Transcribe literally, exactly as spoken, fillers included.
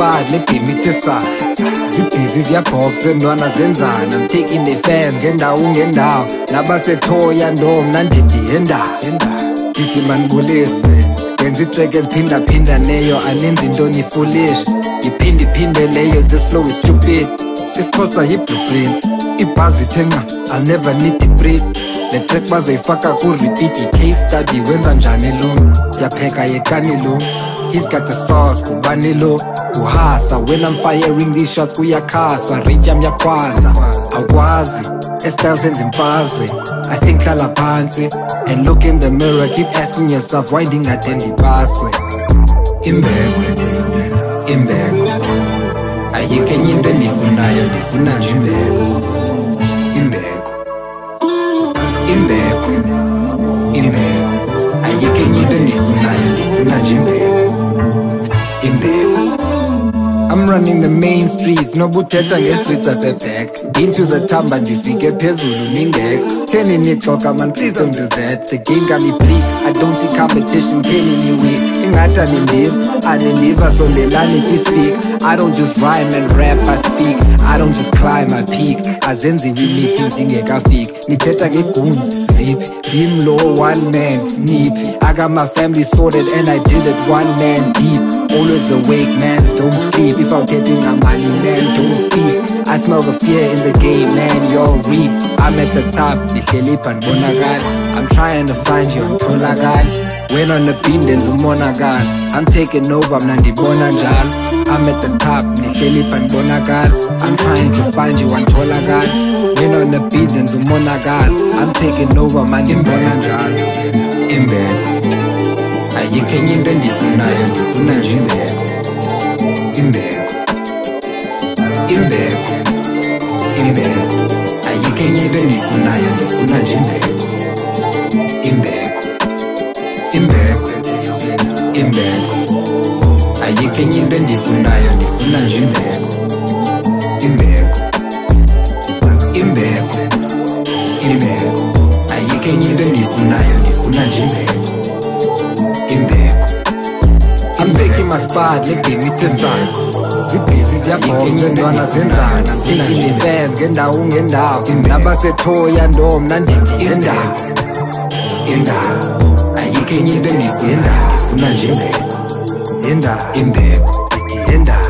spot, let game it aside. Zibhizi ziyabhoxa entwana zenzana. I'm taking the fans ngendawo ngendawo. Nabasethoya ndomna ndithi yendawo. Ndithi manibulise yenza itrack eziphinda-phinda neyo aninzi into nifoolish. Iphinde-phinde leyo, this flow is stupid. Isixhosa yi-blueprint, ibhazi ithenca, I'll never need the break. Le track bazoyifaka ku-repeat, i-case study wenza njani lo. Yapheka yekani lo, he's got the sauce, kubani lo. Uhasa, when I'm firing these shots kuyakhaswa, ritya myakhwaza. Awukwazi, estyle senza imfazwe. I think hlala phansi and look in the mirror, keep asking yourself why ndingade ndipaswe. Imbeko, imbeko, ayikho enye into endifunayo, ndifuna nje imbeko. Imbeko, imbeko, imbeko, ayikho enye into endifunayo, ndifuna nje imbeko. Imbeko. I'm running the main streets, nobuthetha nge-streets aseback. Into the tamba ndifike phezulu ningekho. Theni nixoka man, please don't do that. The game got me bleak, I don't see competition, theni ni weak. Ingathi anindiva, anindiva sondelani kwi-speak. I don't just rhyme and rap, I speak. I don't just climb, I peak. Azenziwi meetings ndingekafiki. Nithetha nge-goons, zip. Dim low, one man, nip. I got my family sorted and I did it one man deep. Always awake, man, don't sleep. If I'm getting my money, man, don't speak. I smell the fear in the game, man, you're reap. I'm at the top, I'm trying to find you on Tolagan. When on the beam, then Zumonagan. I'm taking over, I'm Nandi Bonajan. I'm at the top, I'm trying to find you on Tolagan. When on the beat, then Zumonagan. I'm taking over, man, in Bonajan. Imbeko, ayikho enye into endifunayo, ndifuna nje imbeko. Imbeko, imbeko, imbeko, ayikho enye into endifunayo, ndifuna nje imbeko. Imbeko, imbeko, imbeko, ayikho enye into endifunayo, ndifuna nje imbeko. Imbeko, imbeko, imbeko, ayikho enye into endifunayo, ndifuna nje imbeko. I'm taking my spot, let game it aside. Zibhizi ziyabhoxa entwana zenzana. I'm taking the fans ngendawo ngendawo. Nabasethoya ndomna ndithi yendawo. Yendawo, ayikho enye into endifunayo, ndifuna nje imbeko. Yendawo, imbeko, ndithi yendawo.